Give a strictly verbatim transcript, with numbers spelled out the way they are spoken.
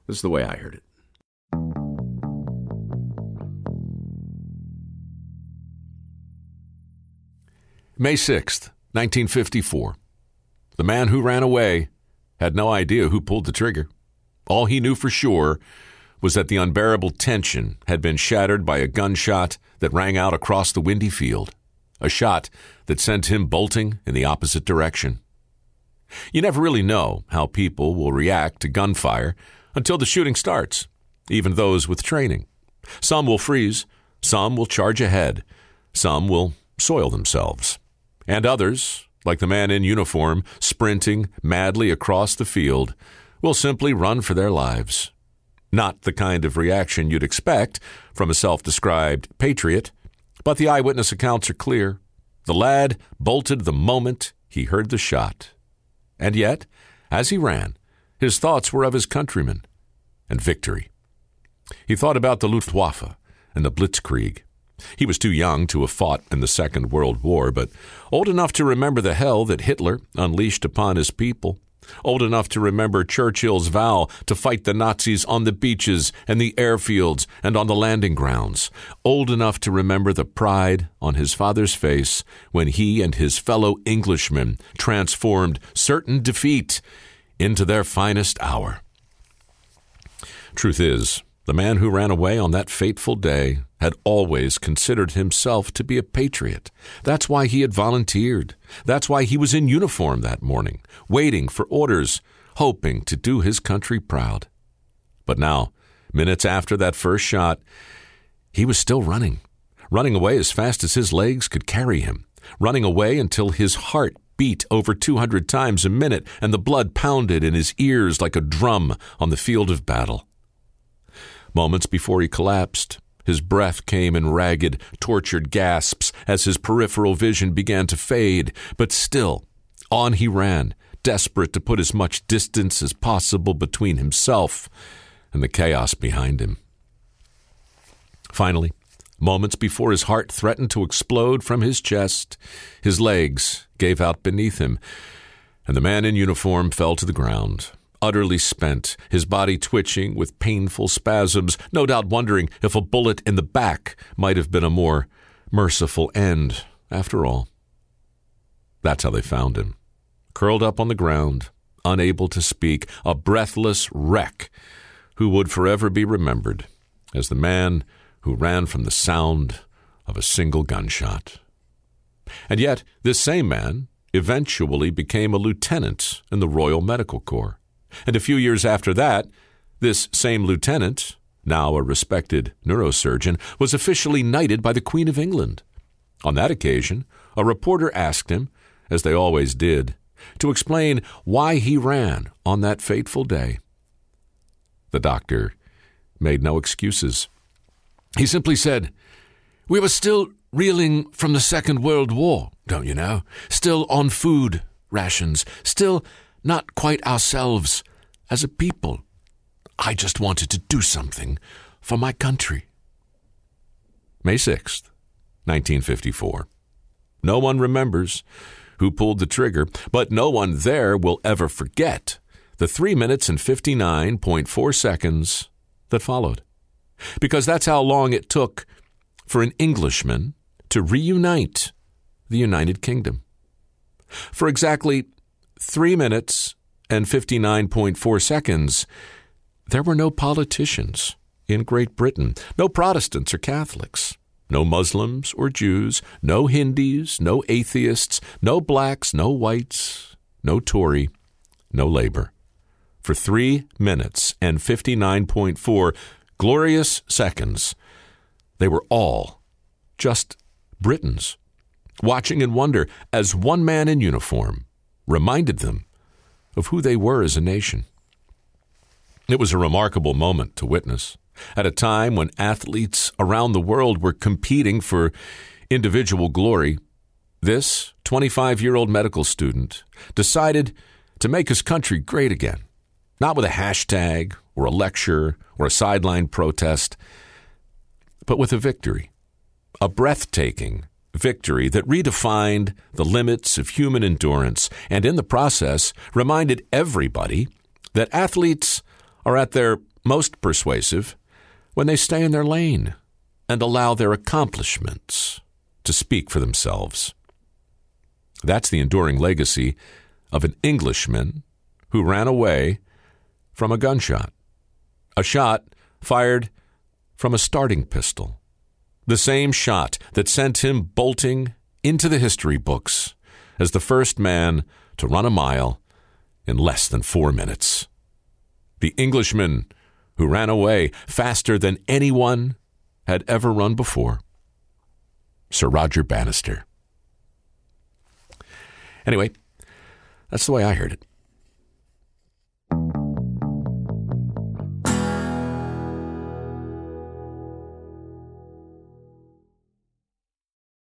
This is the way I heard it. May sixth, nineteen fifty-four. The man who ran away had no idea who pulled the trigger. All he knew for sure was that the unbearable tension had been shattered by a gunshot that rang out across the windy field, a shot that sent him bolting in the opposite direction. You never really know how people will react to gunfire until the shooting starts, even those with training. Some will freeze, some will charge ahead, some will soil themselves, and others, like the man in uniform sprinting madly across the field, will simply run for their lives. Not the kind of reaction you'd expect from a self-described patriot, but the eyewitness accounts are clear. The lad bolted the moment he heard the shot. And yet, as he ran, his thoughts were of his countrymen and victory. He thought about the Luftwaffe and the Blitzkrieg. He was too young to have fought in the Second World War, but old enough to remember the hell that Hitler unleashed upon his people, old enough to remember Churchill's vow to fight the Nazis on the beaches and the airfields and on the landing grounds, old enough to remember the pride on his father's face when he and his fellow Englishmen transformed certain defeat into their finest hour. Truth is, the man who ran away on that fateful day had always considered himself to be a patriot. That's why he had volunteered. That's why he was in uniform that morning, waiting for orders, hoping to do his country proud. But now, minutes after that first shot, he was still running, running away as fast as his legs could carry him, running away until his heart beat over two hundred times a minute and the blood pounded in his ears like a drum on the field of battle. Moments before he collapsed, his breath came in ragged, tortured gasps as his peripheral vision began to fade, but still, on he ran, desperate to put as much distance as possible between himself and the chaos behind him. Finally, moments before his heart threatened to explode from his chest, his legs gave out beneath him, and the man in uniform fell to the ground, utterly spent, his body twitching with painful spasms, no doubt wondering if a bullet in the back might have been a more merciful end, after all. That's how they found him, curled up on the ground, unable to speak, a breathless wreck who would forever be remembered as the man who ran from the sound of a single gunshot. And yet, this same man eventually became a lieutenant in the Royal Medical Corps. And a few years after that, this same lieutenant, now a respected neurosurgeon, was officially knighted by the Queen of England. On that occasion, a reporter asked him, as they always did, to explain why he ran on that fateful day. The doctor made no excuses. He simply said, "We were still reeling from the Second World War, don't you know? Still on food rations, still not quite ourselves as a people. I just wanted to do something for my country." May sixth, nineteen fifty-four. No one remembers who pulled the trigger, but no one there will ever forget the three minutes and fifty-nine point four seconds that followed. Because that's how long it took for an Englishman to reunite the United Kingdom. For exactly Three minutes and fifty-nine point four seconds, there were no politicians in Great Britain, no Protestants or Catholics, no Muslims or Jews, no Hindus, no atheists, no blacks, no whites, no Tory, no Labor. For three minutes and fifty-nine point four glorious seconds, they were all just Britons, watching in wonder as one man in uniform reminded them of who they were as a nation. It was a remarkable moment to witness at a time when athletes around the world were competing for individual glory. This twenty-five-year-old medical student decided to make his country great again, not with a hashtag or a lecture or a sideline protest, but with a victory, a breathtaking victory that redefined the limits of human endurance and in the process reminded everybody that athletes are at their most persuasive when they stay in their lane and allow their accomplishments to speak for themselves. That's the enduring legacy of an Englishman who ran away from a gunshot, a shot fired from a starting pistol, the same shot that sent him bolting into the history books as the first man to run a mile in less than four minutes. The Englishman who ran away faster than anyone had ever run before. Sir Roger Bannister. Anyway, that's the way I heard it.